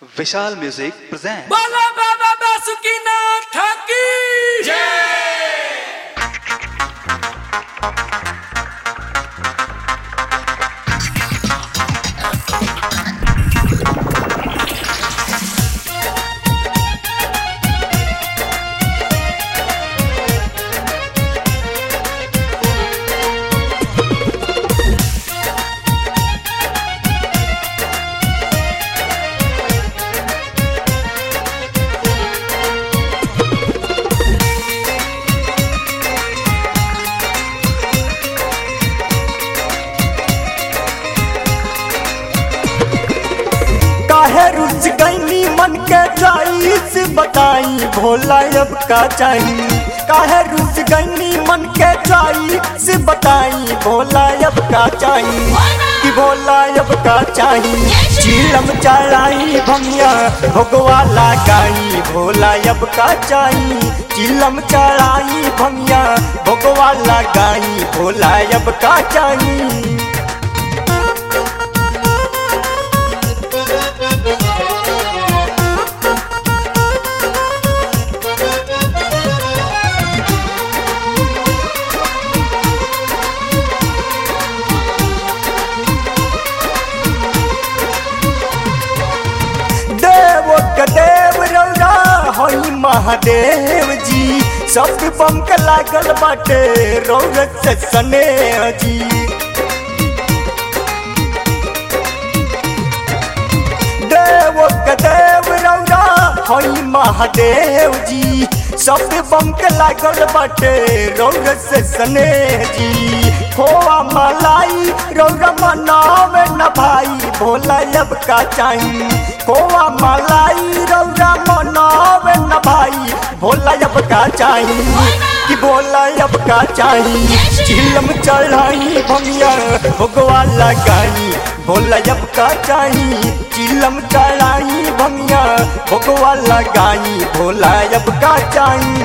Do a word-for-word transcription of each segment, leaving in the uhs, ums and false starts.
विशाल music present बाला बाबा बासुकीनाथ की जय। काहे रुच गईनी मन के चॉइस बताई भोला अब का चाहिए। काहे रुच गईनी मन के चॉइस बताई भोला अब का चाहिए कि भोला अब का चाहिए। चीलम चढ़ाई भंगिया भोगवा लगाई भोला अब का चाहिए। चीलम चढ़ाई भंगिया भोगवा लगाई भोला अब का चाहिए। देव रौरा हई महादेव जी सब पंख लागल बाटे रौरत से सने जी। देव देव रौरा हई महादेव जी सब पंख लागल बाटे रौरत से सने जी। खोआ मलाई रौरा मनावे न भाई भोला अब का चाहिए। खोआ मलाई रौरा मनावे न भाई भोला अब का चाहिए कि भोला अब का चाहिए। चिलम चढ़ाई भंगिया भोगवा लगाई भोला अब का चाहिए। चिलम चढ़ाई भंगिया भोगवा लगाई भोला अब का चाहिए।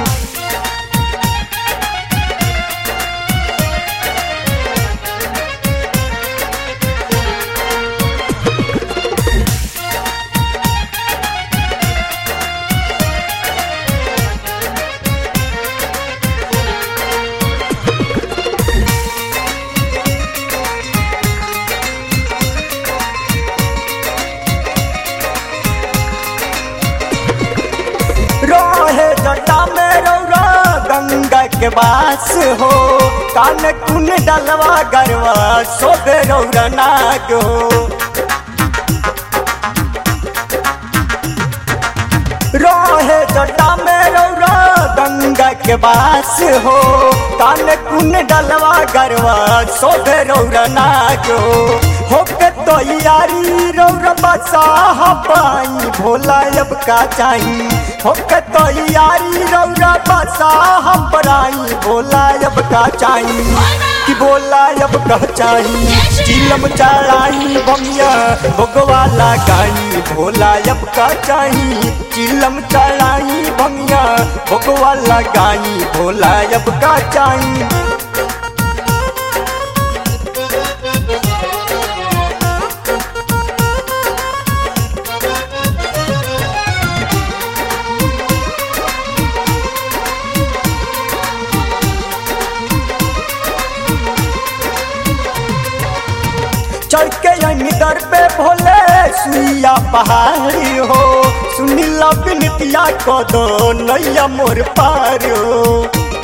रहे जटा में रौरा गंगा के बास हो कान कुन डलवा गरवा सोबे रौरा नाग हो। रहे जटा में रौरा गंगा के बास हो कान कुन डलवा गरवा सोबे रौरा नाग हो। होके तो यारी रौरा बसाह पाई भोला अब का चाहिए। होके तो यारी रौरा बसाह पराई भोला अब का चाहिए कि भोला अब का चाहिए। चिलम चढ़ाई भंगिया भोगवा लगाई भोला अब का चाहिए। चिलम चढ़ाई भंगिया भोगवा लगाई भोला अब का चाहिए। चढ़ के दर पे भोले सुइया पहाड़ी हो सुनीला बिनतिया को दो नैया मोर पार हो।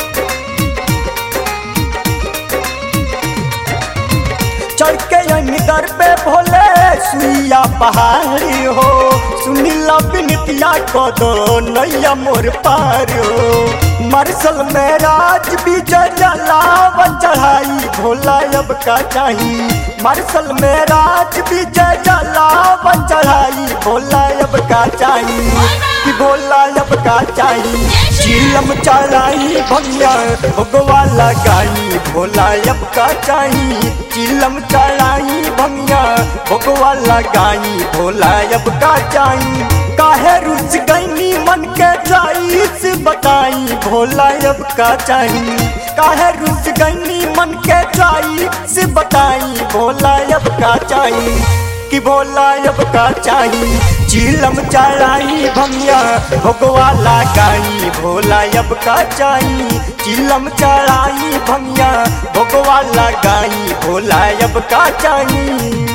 चढ़ के दर पे भोले सुइया पहाड़ी हो सुनीला बिनतिया को दो नैया मोर पार हो। मरसल में राज विजय जलाव चढ़ाई भोला अब का चाहिए। मरसल में राज विजय जलाव चढ़ाई भोला अब का चाहिए कि भोला अब का चाहिए। चिलम चढ़ाई भंगिया भोगवा लगाई भोला अब का चाहिए। चिलम चढ़ाई भंगिया भोगवा लगाई भोला अब का चाहिए। काहे रुच गईनी मन के चॉइस बताई भोला अब का चाहिए। काहे रुच गईनी मन के चॉइस बताई भोला अब का चाहिए कि भोला अब का चाहिए। चिलम चढ़ाई भंगिया भोगवा लगाई भोला अब का चाही। चिलम चढ़ाई भंगिया भोगवा लगाई भोला अब का चाही।